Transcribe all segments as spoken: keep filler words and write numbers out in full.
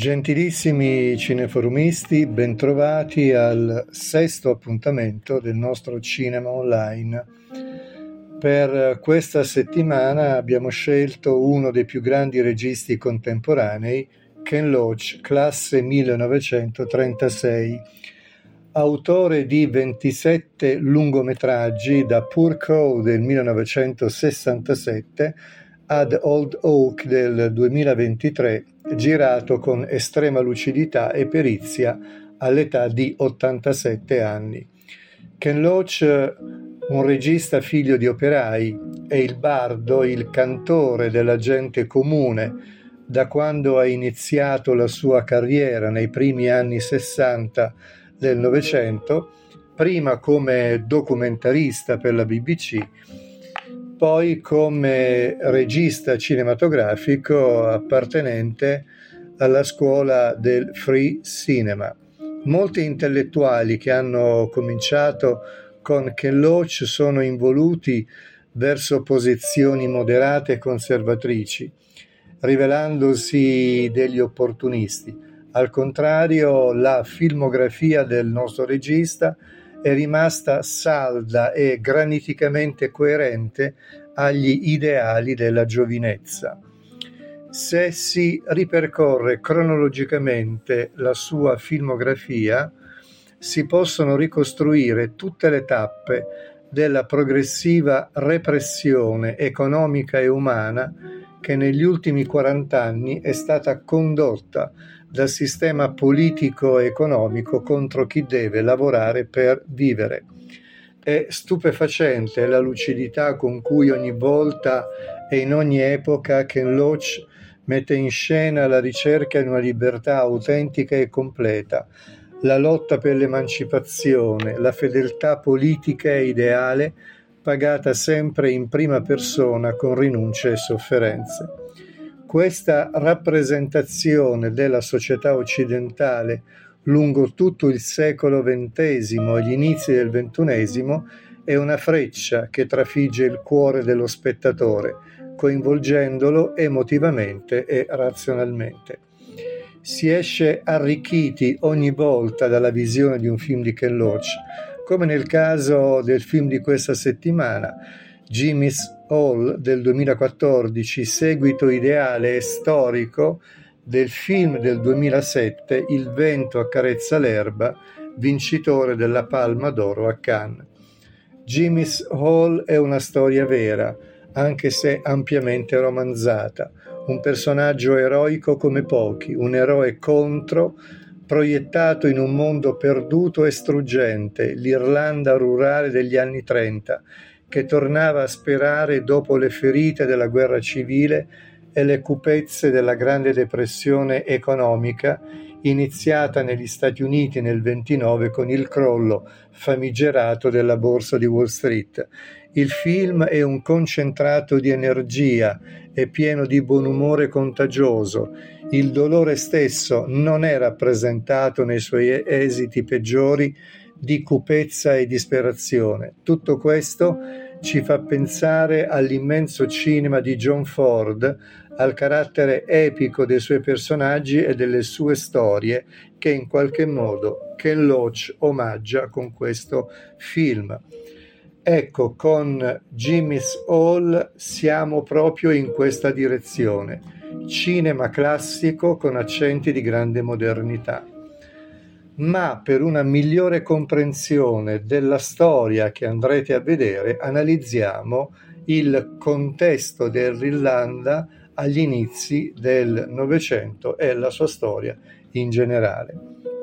Gentilissimi cineforumisti, bentrovati al sesto appuntamento del nostro cinema online. Per questa settimana abbiamo scelto uno dei più grandi registi contemporanei, Ken Loach, classe millenovecentotrentasei, autore di ventisette lungometraggi, da Poor Crow del millenovecentosessantasette ad Old Oak del duemilaventitré, girato con estrema lucidità e perizia all'età di ottantasette anni. Ken Loach, un regista figlio di operai, è il bardo, il cantore della gente comune da quando ha iniziato la sua carriera nei primi anni sessanta del Novecento, prima come documentarista per la B B C, poi come regista cinematografico appartenente alla scuola del free cinema. Molti intellettuali che hanno cominciato con Ken Loach sono involuti verso posizioni moderate e conservatrici, rivelandosi degli opportunisti. Al contrario, la filmografia del nostro regista è rimasta salda e graniticamente coerente agli ideali della giovinezza. Se si ripercorre cronologicamente la sua filmografia, si possono ricostruire tutte le tappe della progressiva repressione economica e umana che negli ultimi quarant'anni è stata condotta dal sistema politico-economico contro chi deve lavorare per vivere. È stupefacente la lucidità con cui ogni volta e in ogni epoca Ken Loach mette in scena la ricerca di una libertà autentica e completa, la lotta per l'emancipazione, la fedeltà politica e ideale pagata sempre in prima persona con rinunce e sofferenze. Questa rappresentazione della società occidentale lungo tutto il secolo ventesimo e gli inizi del ventunesimo è una freccia che trafigge il cuore dello spettatore, coinvolgendolo emotivamente e razionalmente. Si esce arricchiti ogni volta dalla visione di un film di Ken Loach, come nel caso del film di questa settimana, Jimmy's Hall del duemilaquattordici, seguito ideale e storico del film del duemilasette Il vento accarezza l'erba, vincitore della Palma d'Oro a Cannes. Jimmy's Hall è una storia vera, anche se ampiamente romanzata, un personaggio eroico come pochi, un eroe contro, proiettato in un mondo perduto e struggente, l'Irlanda rurale degli anni trenta, che tornava a sperare dopo le ferite della guerra civile e le cupezze della Grande Depressione economica iniziata negli Stati Uniti nel ventinove con il crollo famigerato della borsa di Wall Street. Il film è un concentrato di energia, è pieno di buon umore contagioso. Il dolore stesso non è rappresentato nei suoi esiti peggiori di cupezza e disperazione. Tutto questo ci fa pensare all'immenso cinema di John Ford, al carattere epico dei suoi personaggi e delle sue storie che in qualche modo Ken Loach omaggia con questo film. Ecco, con Jimmy's Hall siamo proprio in questa direzione. Cinema classico con accenti di grande modernità. Ma per una migliore comprensione della storia che andrete a vedere, analizziamo il contesto dell'Irlanda agli inizi del Novecento e la sua storia in generale.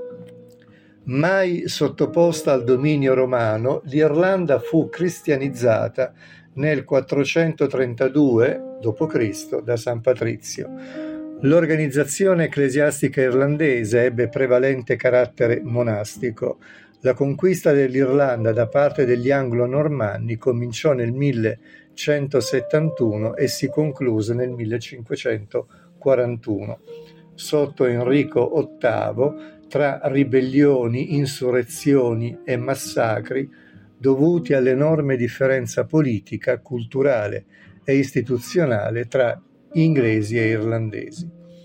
Mai sottoposta al dominio romano, l'Irlanda fu cristianizzata nel quattrocentotrentadue dopo Cristo da San Patrizio. L'organizzazione ecclesiastica irlandese ebbe prevalente carattere monastico. La conquista dell'Irlanda da parte degli anglo-normanni cominciò nel millecentosettantuno e si concluse nel millecinquecentoquarantuno. Sotto Enrico ottavo, tra ribellioni, insurrezioni e massacri dovuti all'enorme differenza politica, culturale e istituzionale tra inglesi e irlandesi.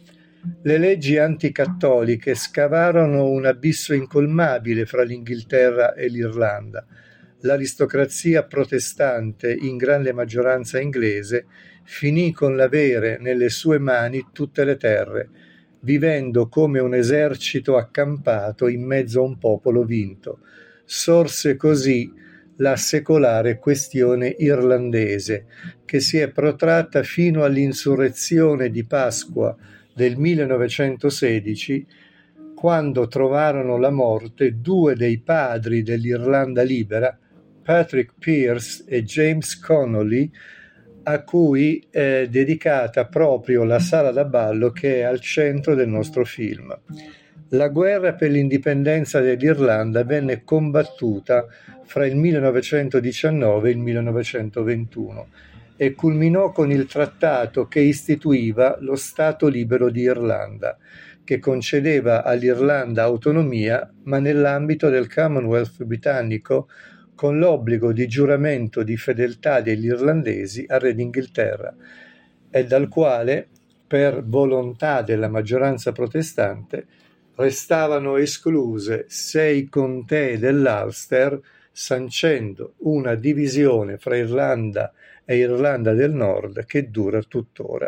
Le leggi anticattoliche scavarono un abisso incolmabile fra l'Inghilterra e l'Irlanda. L'aristocrazia protestante, in grande maggioranza inglese, finì con l'avere nelle sue mani tutte le terre, vivendo come un esercito accampato in mezzo a un popolo vinto. Sorse così la secolare questione irlandese, che si è protratta fino all'insurrezione di Pasqua del millenovecentosedici, quando trovarono la morte due dei padri dell'Irlanda libera, Patrick Pearse e James Connolly, a cui è dedicata proprio la sala da ballo che è al centro del nostro film. La guerra per l'indipendenza dell'Irlanda venne combattuta fra il millenovecentodiciannove e il millenovecentoventuno e culminò con il trattato che istituiva lo Stato libero di Irlanda, che concedeva all'Irlanda autonomia, ma nell'ambito del Commonwealth britannico, con l'obbligo di giuramento di fedeltà degli irlandesi al re d'Inghilterra, e dal quale, per volontà della maggioranza protestante, restavano escluse sei contee dell'Ulster, sancendo una divisione fra Irlanda e Irlanda del Nord che dura tuttora.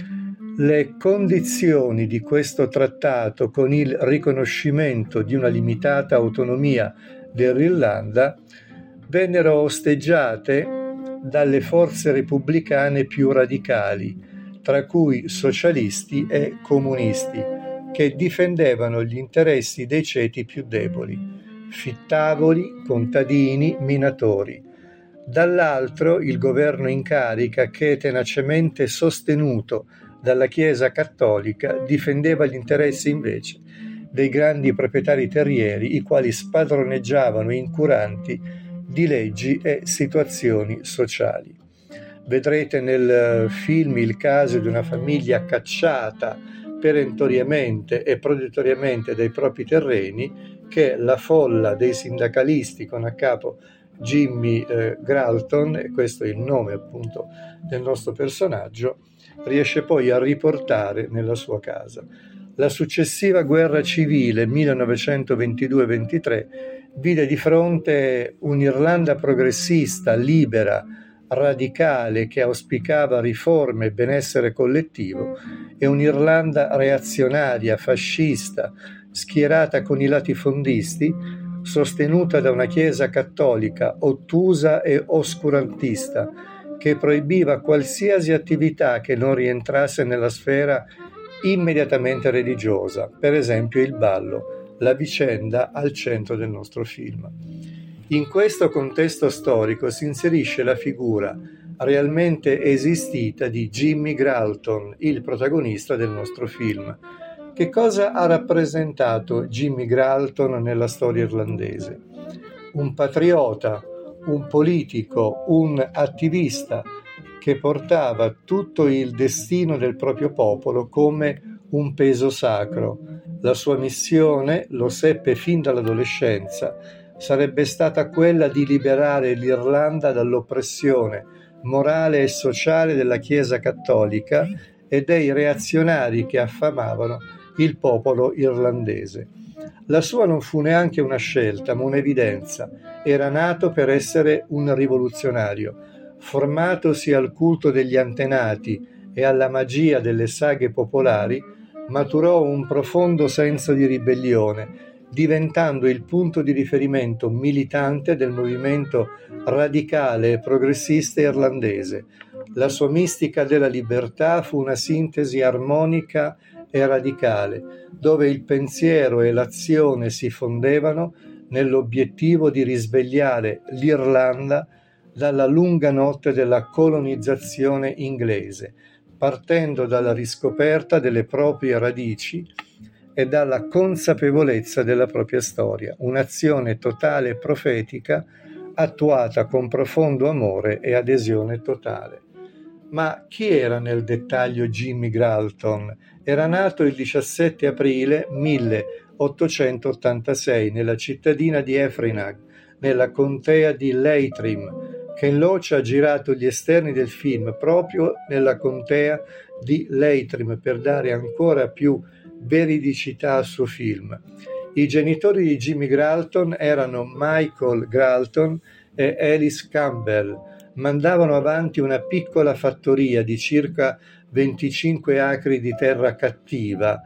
Le condizioni di questo trattato, con il riconoscimento di una limitata autonomia dell'Irlanda, vennero osteggiate dalle forze repubblicane più radicali, tra cui socialisti e comunisti, che difendevano gli interessi dei ceti più deboli, fittavoli, contadini, minatori. Dall'altro il governo in carica, che tenacemente sostenuto dalla Chiesa cattolica, difendeva gli interessi invece dei grandi proprietari terrieri, i quali spadroneggiavano incuranti di leggi e situazioni sociali. Vedrete nel film il caso di una famiglia cacciata perentoriamente e proditoriamente dai propri terreni, che la folla dei sindacalisti con a capo Jimmy eh, Gralton, e questo è il nome appunto del nostro personaggio, riesce poi a riportare nella sua casa. La successiva guerra civile millenovecentoventidue ventitré vide di fronte un'Irlanda progressista, libera, radicale, che auspicava riforme e benessere collettivo, e un'Irlanda reazionaria, fascista, schierata con i latifondisti, sostenuta da una Chiesa cattolica ottusa e oscurantista, che proibiva qualsiasi attività che non rientrasse nella sfera immediatamente religiosa, per esempio il ballo, la vicenda al centro del nostro film. In questo contesto storico si inserisce la figura realmente esistita di Jimmy Gralton, il protagonista del nostro film. Che cosa ha rappresentato Jimmy Gralton nella storia irlandese? Un patriota, un politico, un attivista che portava tutto il destino del proprio popolo come un peso sacro. La sua missione, lo seppe fin dall'adolescenza, sarebbe stata quella di liberare l'Irlanda dall'oppressione morale e sociale della Chiesa cattolica e dei reazionari che affamavano il popolo irlandese. La sua non fu neanche una scelta, ma un'evidenza. Era nato per essere un rivoluzionario. Formatosi al culto degli antenati e alla magia delle saghe popolari, maturò un profondo senso di ribellione, diventando il punto di riferimento militante del movimento radicale e progressista irlandese. La sua mistica della libertà fu una sintesi armonica e radicale, dove il pensiero e l'azione si fondevano nell'obiettivo di risvegliare l'Irlanda dalla lunga notte della colonizzazione inglese, partendo dalla riscoperta delle proprie radici e dalla consapevolezza della propria storia, un'azione totale e profetica attuata con profondo amore e adesione totale. Ma chi era nel dettaglio Jimmy Gralton? Era nato il diciassette aprile milleottocentottantasei nella cittadina di Effingham, nella contea di Leitrim. Ken Loach ha girato gli esterni del film proprio nella contea di Leitrim per dare ancora più veridicità al suo film. I genitori di Jimmy Gralton erano Michael Gralton e Alice Campbell. Mandavano avanti una piccola fattoria di circa venticinque acri di terra cattiva.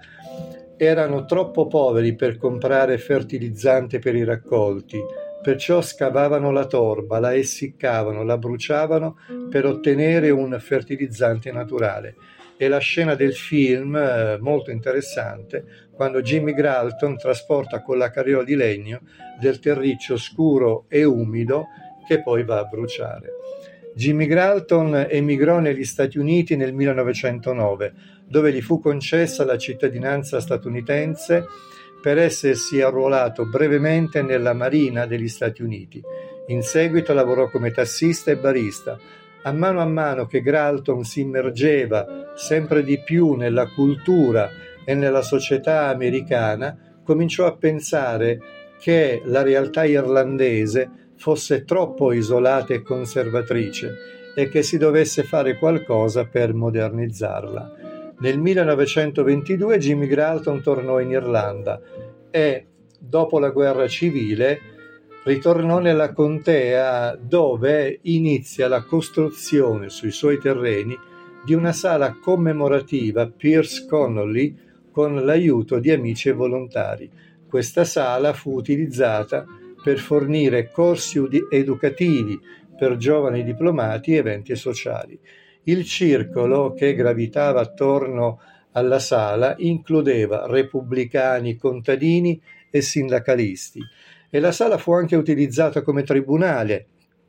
Erano troppo poveri per comprare fertilizzante per i raccolti, perciò scavavano la torba, la essiccavano, la bruciavano per ottenere un fertilizzante naturale. E la scena del film, eh, molto interessante, quando Jimmy Gralton trasporta con la carriola di legno del terriccio scuro e umido che poi va a bruciare. Jimmy Gralton emigrò negli Stati Uniti nel millenovecentonove, dove gli fu concessa la cittadinanza statunitense per essersi arruolato brevemente nella Marina degli Stati Uniti. In seguito lavorò come tassista e barista. A mano a mano che Gralton si immergeva sempre di più nella cultura e nella società americana, cominciò a pensare che la realtà irlandese fosse troppo isolata e conservatrice e che si dovesse fare qualcosa per modernizzarla. Nel millenovecentoventidue Jimmy Gralton tornò in Irlanda e, dopo la guerra civile, ritornò nella contea dove inizia la costruzione sui suoi terreni di una sala commemorativa Pierce Connolly con l'aiuto di amici e volontari. Questa sala fu utilizzata per fornire corsi educativi per giovani diplomati e eventi sociali. Il circolo che gravitava attorno alla sala includeva repubblicani, contadini e sindacalisti. E la sala fu anche utilizzata come tribunale,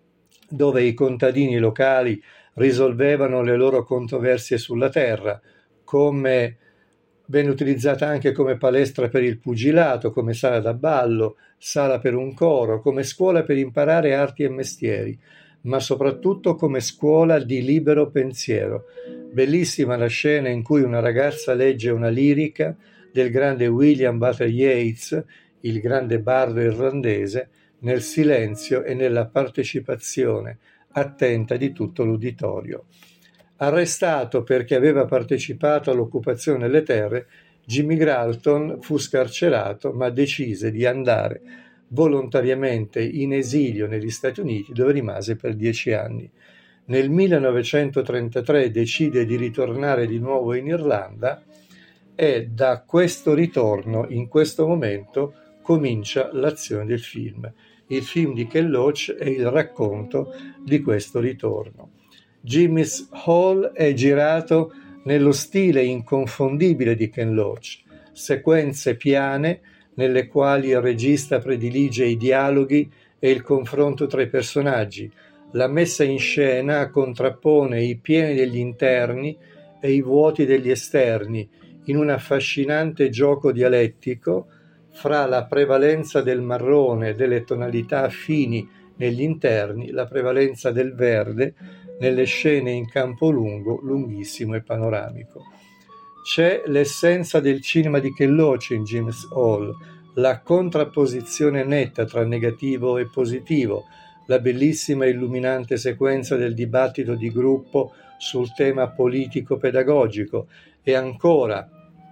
dove i contadini locali risolvevano le loro controversie sulla terra, come venne utilizzata anche come palestra per il pugilato, come sala da ballo, sala per un coro, come scuola per imparare arti e mestieri, ma soprattutto come scuola di libero pensiero. Bellissima la scena in cui una ragazza legge una lirica del grande William Butler Yeats, il grande bardo irlandese, nel silenzio e nella partecipazione attenta di tutto l'uditorio. Arrestato perché aveva partecipato all'occupazione delle terre, Jimmy Gralton fu scarcerato, ma decise di andare volontariamente in esilio negli Stati Uniti, dove rimase per dieci anni. Nel millenovecentotrentatré decide di ritornare di nuovo in Irlanda e da questo ritorno, in questo momento, comincia l'azione del film. Il film di Ken Loach è il racconto di questo ritorno. Jimmy's Hall è girato nello stile inconfondibile di Ken Loach, sequenze piane nelle quali il regista predilige i dialoghi e il confronto tra i personaggi. La messa in scena contrappone i pieni degli interni e i vuoti degli esterni in un affascinante gioco dialettico fra la prevalenza del marrone e delle tonalità affini negli interni, la prevalenza del verde nelle scene in campo lungo, lunghissimo e panoramico. C'è l'essenza del cinema di Ken Loach in Jimmy's Hall, la contrapposizione netta tra negativo e positivo, la bellissima e illuminante sequenza del dibattito di gruppo sul tema politico-pedagogico e ancora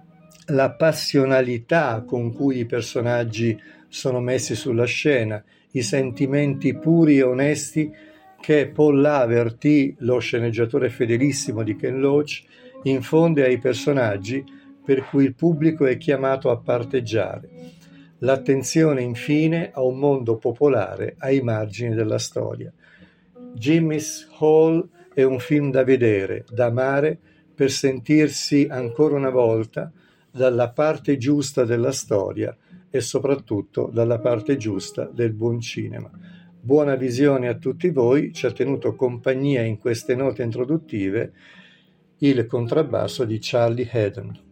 la passionalità con cui i personaggi sono messi sulla scena, i sentimenti puri e onesti che Paul Laverty, lo sceneggiatore fedelissimo di Ken Loach, infonde ai personaggi per cui il pubblico è chiamato a parteggiare. L'attenzione infine a un mondo popolare ai margini della storia. Jimmy's Hall è un film da vedere, da amare, per sentirsi ancora una volta dalla parte giusta della storia e soprattutto dalla parte giusta del buon cinema. Buona visione a tutti voi, ci ha tenuto compagnia in queste note introduttive il contrabbasso di Charlie Haden.